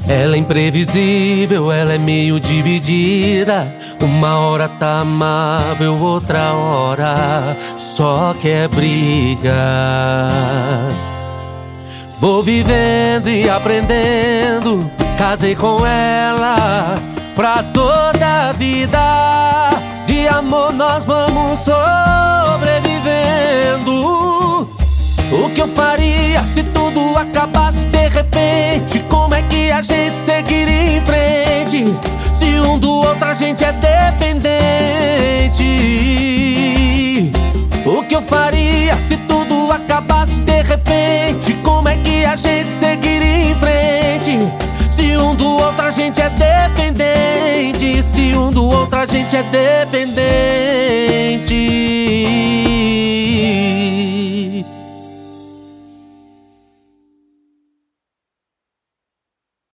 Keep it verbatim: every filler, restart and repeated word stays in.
Ela é imprevisível, ela é meio dividida. Uma hora tá amável, outra hora só quer briga. Vou vivendo e aprendendo, casei com ela pra toda a vida. De amor nós vamos sobrevivendo. O que eu faria se tudo acabasse de repente? Como é que a gente seguiria em frente? Se um do outro a gente é dependente. O que eu faria se tudo acabasse de repente? Como é que a gente seguiria em frente? Se um do outro a gente é dependente. Se um do outro a gente é dependente.